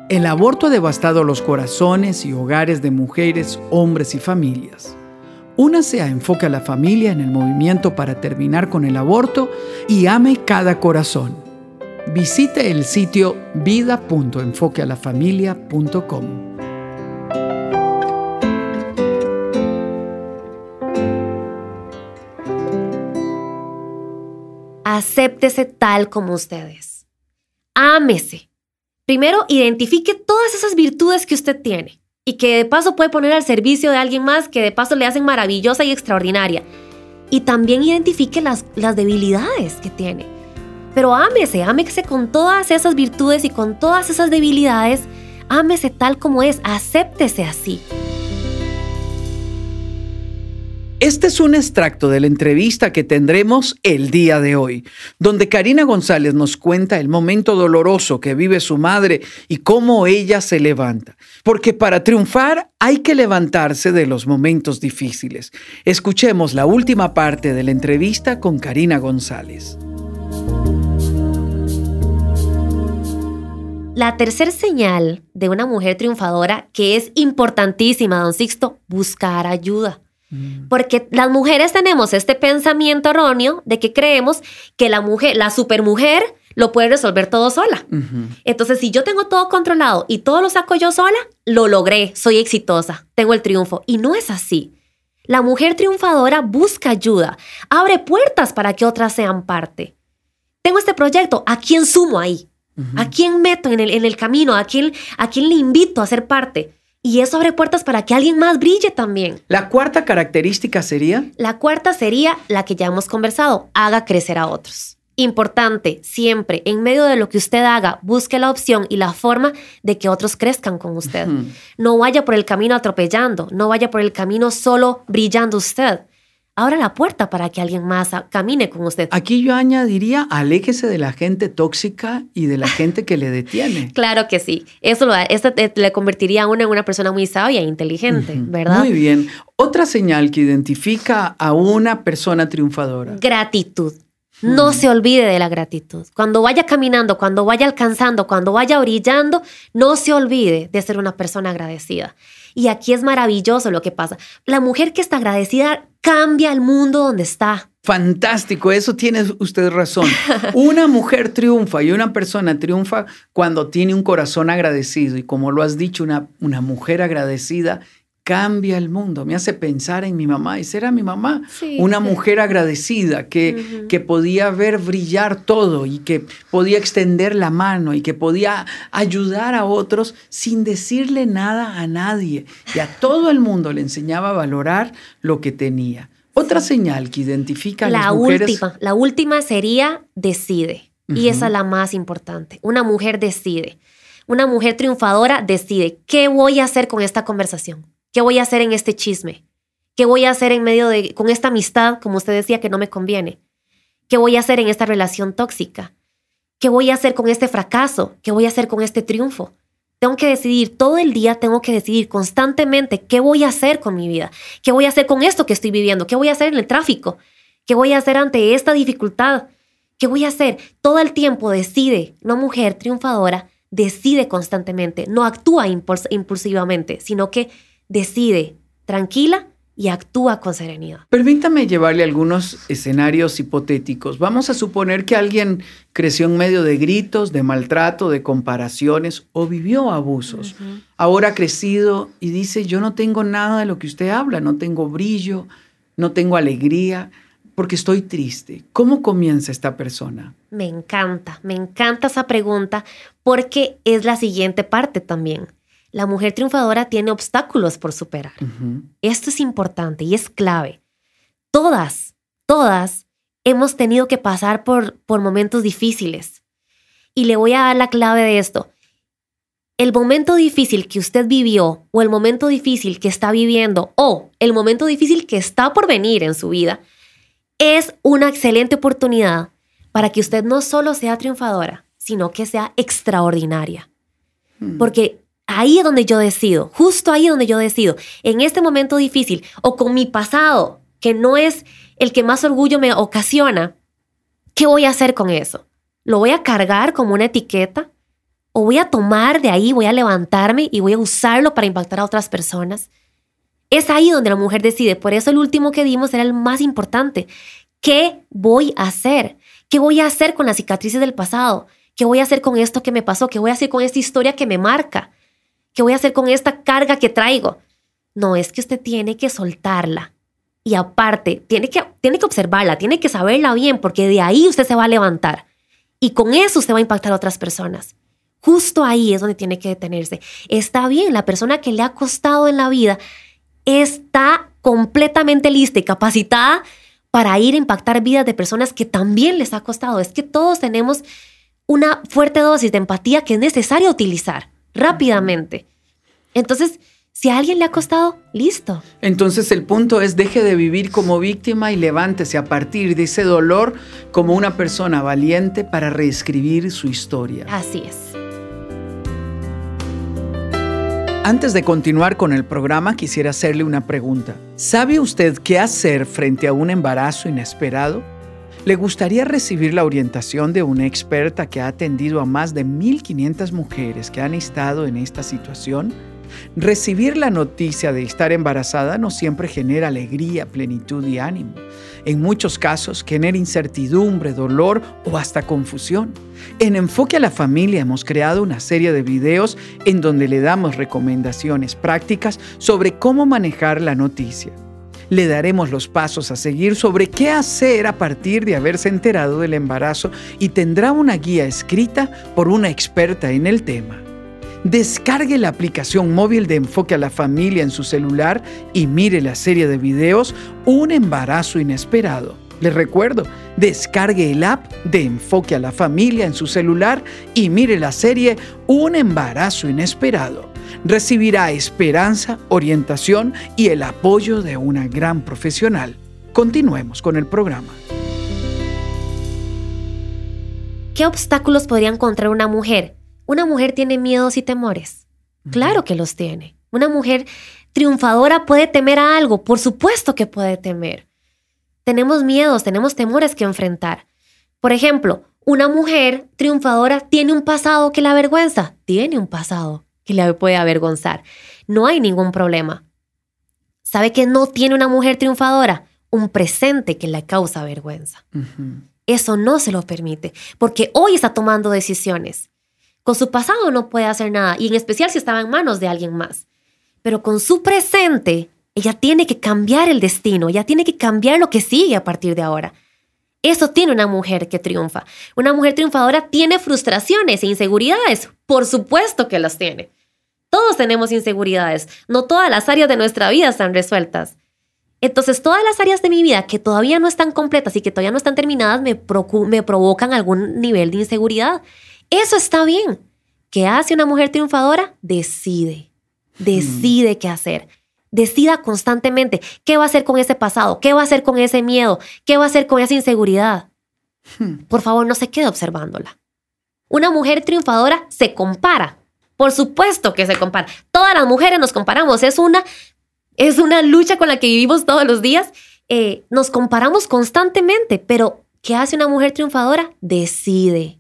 El aborto ha devastado los corazones y hogares de mujeres, hombres y familias. Únase a Enfoque a la Familia en el movimiento para terminar con el aborto y ame cada corazón. Visite el sitio vida.enfoquealafamilia.com. Acéptese tal como usted es. Ámese. Primero, identifique todas esas virtudes que usted tiene y que de paso puede poner al servicio de alguien más, que de paso le hacen maravillosa y extraordinaria. Y también identifique las debilidades que tiene. Pero ámese con todas esas virtudes y con todas esas debilidades. Ámese tal como es, acéptese así. Este es un extracto de la entrevista que tendremos el día de hoy, donde Karina González nos cuenta el momento doloroso que vive su madre y cómo ella se levanta. Porque para triunfar hay que levantarse de los momentos difíciles. Escuchemos la última parte de la entrevista con Karina González. La tercera señal de una mujer triunfadora, que es importantísima, don Sixto, buscar ayuda. Porque las mujeres tenemos este pensamiento erróneo de que creemos que la mujer, la supermujer, lo puede resolver todo sola. Entonces, si yo tengo todo controlado y todo lo saco yo sola, lo logré, soy exitosa, tengo el triunfo. Y no es así. La mujer triunfadora busca ayuda, abre puertas para que otras sean parte. Tengo este proyecto, ¿a quién sumo ahí? ¿A quién meto en el camino? ¿A quién le invito a ser parte? Y eso abre puertas para que alguien más brille también. ¿La cuarta característica sería? La cuarta sería la que ya hemos conversado, haga crecer a otros. Importante, siempre, en medio de lo que usted haga, busque la opción y la forma de que otros crezcan con usted. No vaya por el camino atropellando, no vaya por el camino solo brillando usted. Abra la puerta para que alguien más camine con usted. Aquí yo añadiría, aléjese de la gente tóxica y de la gente que le detiene. Claro que sí. Eso le convertiría a uno en una persona muy sabia e inteligente, ¿verdad? Muy bien. Otra señal que identifica a una persona triunfadora. Gratitud. No se olvide de la gratitud. Cuando vaya caminando, cuando vaya alcanzando, cuando vaya brillando, no se olvide de ser una persona agradecida. Y aquí es maravilloso lo que pasa. La mujer que está agradecida cambia el mundo donde está. Fantástico, eso tiene usted razón. Una mujer triunfa y una persona triunfa cuando tiene un corazón agradecido. Y como lo has dicho, una mujer agradecida cambia el mundo. Me hace pensar en mi mamá. Esa era mi mamá. Sí, una mujer agradecida que podía ver brillar todo y que podía extender la mano y que podía ayudar a otros sin decirle nada a nadie. Y a todo el mundo le enseñaba a valorar lo que tenía. Otra señal que identifica a las mujeres. La última sería decide. Y esa es la más importante. Una mujer decide. Una mujer triunfadora decide. ¿Qué voy a hacer con esta conversación? ¿Qué voy a hacer en este chisme? ¿Qué voy a hacer con esta amistad, como usted decía, que no me conviene? ¿Qué voy a hacer en esta relación tóxica? ¿Qué voy a hacer con este fracaso? ¿Qué voy a hacer con este triunfo? Tengo que decidir todo el día, tengo que decidir constantemente qué voy a hacer con mi vida. ¿Qué voy a hacer con esto que estoy viviendo? ¿Qué voy a hacer en el tráfico? ¿Qué voy a hacer ante esta dificultad? ¿Qué voy a hacer? Todo el tiempo decide. Una mujer triunfadora decide constantemente. No actúa impulsivamente, sino que decide tranquila y actúa con serenidad. Permítame llevarle algunos escenarios hipotéticos. Vamos a suponer que alguien creció en medio de gritos, de maltrato, de comparaciones o vivió abusos. Ahora ha crecido y dice, yo no tengo nada de lo que usted habla, no tengo brillo, no tengo alegría, porque estoy triste. ¿Cómo comienza esta persona? Me encanta esa pregunta porque es la siguiente parte también. La mujer triunfadora tiene obstáculos por superar. Esto es importante y es clave. Todas hemos tenido que pasar por momentos difíciles. Y le voy a dar la clave de esto. El momento difícil que usted vivió o el momento difícil que está viviendo o el momento difícil que está por venir en su vida es una excelente oportunidad para que usted no solo sea triunfadora, sino que sea extraordinaria. Porque ahí es donde yo decido, justo ahí es donde yo decido, en este momento difícil o con mi pasado, que no es el que más orgullo me ocasiona, ¿qué voy a hacer con eso? ¿Lo voy a cargar como una etiqueta? ¿O voy a tomar de ahí, voy a levantarme y voy a usarlo para impactar a otras personas? Es ahí donde la mujer decide. Por eso el último que dimos era el más importante. ¿Qué voy a hacer? ¿Qué voy a hacer con las cicatrices del pasado? ¿Qué voy a hacer con esto que me pasó? ¿Qué voy a hacer con esta historia que me marca? ¿Qué voy a hacer con esta carga que traigo? No, es que usted tiene que soltarla. Y aparte, tiene que observarla, tiene que saberla bien, porque de ahí usted se va a levantar. Y con eso usted va a impactar a otras personas. Justo ahí es donde tiene que detenerse. Está bien, la persona que le ha costado en la vida está completamente lista y capacitada para ir a impactar vidas de personas que también les ha costado. Es que todos tenemos una fuerte dosis de empatía que es necesaria utilizar rápidamente. Entonces, si a alguien le ha costado, listo. Entonces el punto es: deje de vivir como víctima y levántese a partir de ese dolor como una persona valiente para reescribir su historia. Así es. Antes de continuar con el programa, quisiera hacerle una pregunta. ¿Sabe usted qué hacer frente a un embarazo inesperado? ¿Le gustaría recibir la orientación de una experta que ha atendido a más de 1,500 mujeres que han estado en esta situación? Recibir la noticia de estar embarazada no siempre genera alegría, plenitud y ánimo. En muchos casos genera incertidumbre, dolor o hasta confusión. En Enfoque a la Familia hemos creado una serie de videos en donde le damos recomendaciones prácticas sobre cómo manejar la noticia. Le daremos los pasos a seguir sobre qué hacer a partir de haberse enterado del embarazo y tendrá una guía escrita por una experta en el tema. Descargue la aplicación móvil de Enfoque a la Familia en su celular y mire la serie de videos Un embarazo inesperado. Les recuerdo, descargue el app de Enfoque a la Familia en su celular y mire la serie Un embarazo inesperado. Recibirá esperanza, orientación y el apoyo de una gran profesional. Continuemos con el programa. ¿Qué obstáculos podría encontrar una mujer? ¿Una mujer tiene miedos y temores? Claro que los tiene. ¿Una mujer triunfadora puede temer a algo? Por supuesto que puede temer. Tenemos miedos, tenemos temores que enfrentar. Por ejemplo, ¿una mujer triunfadora tiene un pasado que la avergüenza? Tiene un pasado que la puede avergonzar. No hay ningún problema. ¿Sabe qué no tiene una mujer triunfadora? Un presente que le causa vergüenza. Eso no se lo permite, porque hoy está tomando decisiones. Con su pasado no puede hacer nada, y en especial si estaba en manos de alguien más. Pero con su presente, ella tiene que cambiar el destino, ella tiene que cambiar lo que sigue a partir de ahora. Eso tiene una mujer que triunfa. Una mujer triunfadora tiene frustraciones e inseguridades. Por supuesto que las tiene. Todos tenemos inseguridades. No todas las áreas de nuestra vida están resueltas. Entonces, todas las áreas de mi vida que todavía no están completas y que todavía no están terminadas me provocan algún nivel de inseguridad. Eso está bien. ¿Qué hace una mujer triunfadora? Decide qué hacer. Decida constantemente qué va a hacer con ese pasado, qué va a hacer con ese miedo, qué va a hacer con esa inseguridad. Por favor, no se quede observándola. Una mujer triunfadora se compara. Por supuesto que se compara. Todas las mujeres nos comparamos. Es una lucha con la que vivimos todos los días. Nos comparamos constantemente. Pero, ¿qué hace una mujer triunfadora? Decide.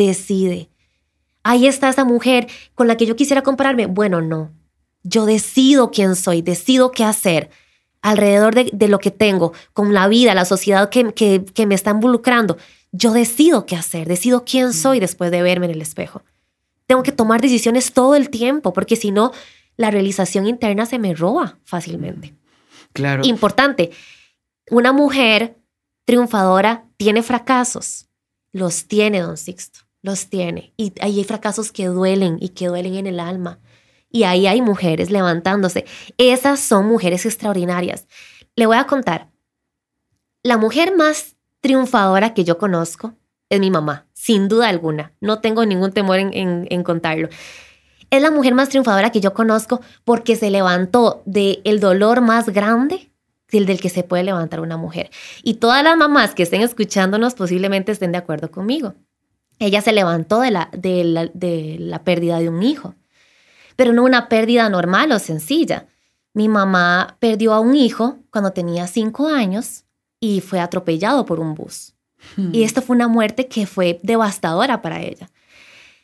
Ahí está esa mujer con la que yo quisiera compararme. Bueno, no. Yo decido quién soy, decido qué hacer alrededor de lo que tengo, con la vida, la sociedad que me está involucrando. Yo decido qué hacer, decido quién soy después de verme en el espejo. Tengo que tomar decisiones todo el tiempo, porque si no, la realización interna se me roba fácilmente. Claro. Importante, una mujer triunfadora tiene fracasos. Los tiene, don Sixto, los tiene. Y ahí hay fracasos que duelen y que duelen en el alma. Y ahí hay mujeres levantándose. Esas son mujeres extraordinarias. Le voy a contar. La mujer más triunfadora que yo conozco es mi mamá, sin duda alguna. No tengo ningún temor en contarlo. Es la mujer más triunfadora que yo conozco porque se levantó del dolor más grande del que se puede levantar una mujer. Y todas las mamás que estén escuchándonos posiblemente estén de acuerdo conmigo. Ella se levantó de la pérdida de un hijo. Pero no una pérdida normal o sencilla. Mi mamá perdió a un hijo cuando tenía 5 años y fue atropellado por un bus. Y esto fue una muerte que fue devastadora para ella.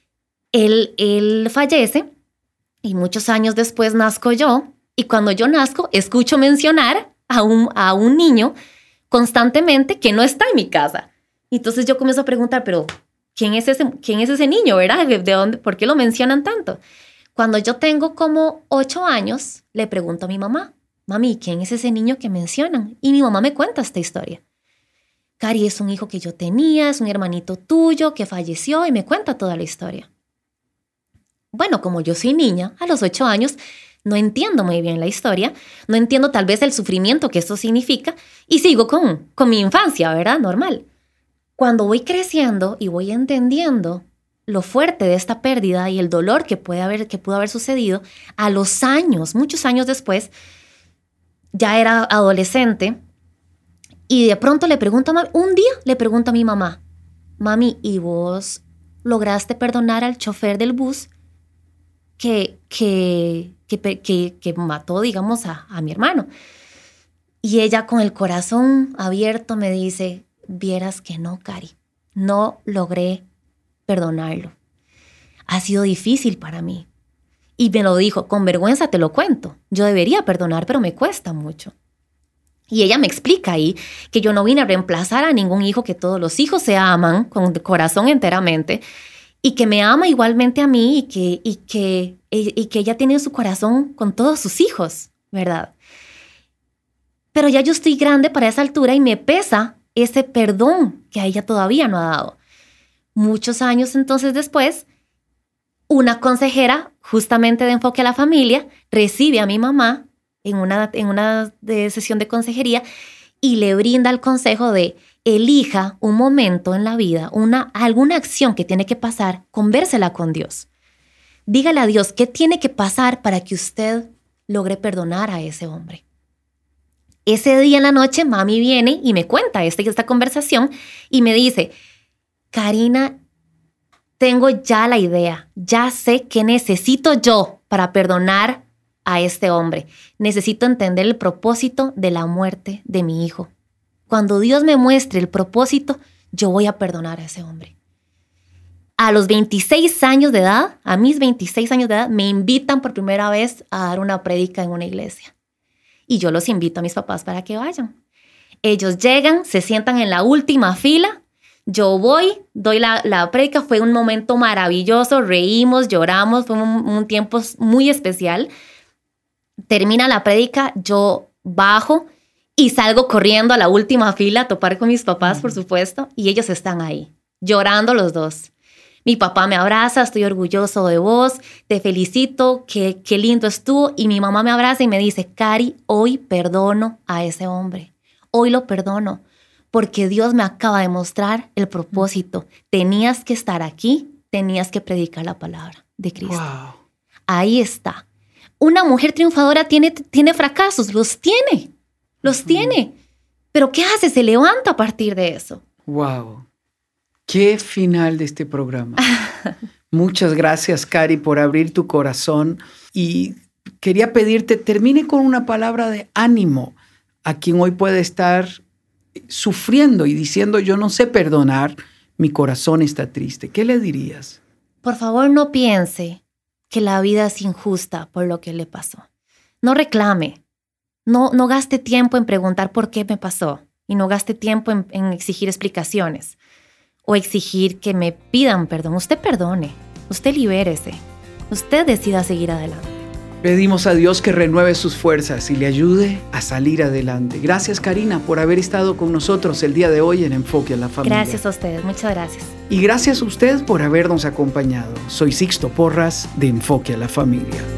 Él fallece y muchos años después nazco yo. Y cuando yo nazco, escucho mencionar a un niño constantemente que no está en mi casa. Y entonces yo comienzo a preguntar, pero ¿quién es ese niño, verdad? ¿De dónde? ¿Por qué lo mencionan tanto? Cuando yo tengo como 8 años, le pregunto a mi mamá, mami, ¿quién es ese niño que mencionan? Y mi mamá me cuenta esta historia. Cari, es un hijo que yo tenía, es un hermanito tuyo que falleció, y me cuenta toda la historia. Bueno, como yo soy niña, a los 8 años, no entiendo muy bien la historia, no entiendo tal vez el sufrimiento que esto significa, y sigo con mi infancia, ¿verdad? Normal. Cuando voy creciendo y voy entendiendo lo fuerte de esta pérdida y el dolor que pudo haber sucedido, a los años, muchos años después, ya era adolescente, y de pronto le pregunto a mami, un día le pregunto a mi mamá, mami, ¿y vos lograste perdonar al chofer del bus que mató, digamos, a mi hermano? Y ella, con el corazón abierto, me dice, vieras que no, Cari, no logré perdonarlo. Ha sido difícil para mí. Y me lo dijo, con vergüenza te lo cuento. Yo debería perdonar, pero me cuesta mucho. Y ella me explica ahí que yo no vine a reemplazar a ningún hijo, que todos los hijos se aman con el corazón enteramente, y que me ama igualmente a mí, y que ella tiene su corazón con todos sus hijos, ¿verdad? Pero ya yo estoy grande para esa altura y me pesa ese perdón que a ella todavía no ha dado. Muchos años entonces después, una consejera justamente de Enfoque a la Familia recibe a mi mamá en una sesión de consejería y le brinda el consejo de elija un momento en la vida, alguna acción que tiene que pasar, convérsela con Dios. Dígale a Dios qué tiene que pasar para que usted logre perdonar a ese hombre. Ese día en la noche, mami viene y me cuenta esta conversación y me dice, Karina, tengo ya la idea, ya sé qué necesito yo para perdonar a este hombre. Necesito entender el propósito de la muerte de mi hijo. Cuando Dios me muestre el propósito, yo voy a perdonar a ese hombre. A los 26 años de edad, a mis 26 años de edad, me invitan por primera vez a dar una prédica en una iglesia. Y yo los invito a mis papás para que vayan. Ellos llegan, se sientan en la última fila. Yo voy, doy la prédica. Fue un momento maravilloso. Reímos, lloramos. Fue un tiempo muy especial. Termina la prédica, yo bajo y salgo corriendo a la última fila a topar con mis papás, por supuesto. Y ellos están ahí, llorando los dos. Mi papá me abraza, estoy orgulloso de vos, te felicito, qué lindo estuvo. Y mi mamá me abraza y me dice, Cari, hoy perdono a ese hombre. Hoy lo perdono porque Dios me acaba de mostrar el propósito. Tenías que estar aquí, tenías que predicar la palabra de Cristo. Wow. Ahí está. Una mujer triunfadora tiene fracasos, los tiene. Pero ¿qué hace? Se levanta a partir de eso. Wow. Qué final de este programa. Muchas gracias, Cari, por abrir tu corazón. Y quería pedirte, termine con una palabra de ánimo a quien hoy puede estar sufriendo y diciendo, yo no sé perdonar, mi corazón está triste. ¿Qué le dirías? Por favor, no piense que la vida es injusta por lo que le pasó. No reclame. No gaste tiempo en preguntar por qué me pasó. Y no gaste tiempo en exigir explicaciones. O exigir que me pidan perdón. Usted perdone, usted libérese, usted decida seguir adelante. Pedimos a Dios que renueve sus fuerzas y le ayude a salir adelante. Gracias, Karina, por haber estado con nosotros el día de hoy en Enfoque a la Familia. Gracias a ustedes, muchas gracias. Y gracias a usted por habernos acompañado. Soy Sixto Porras de Enfoque a la Familia.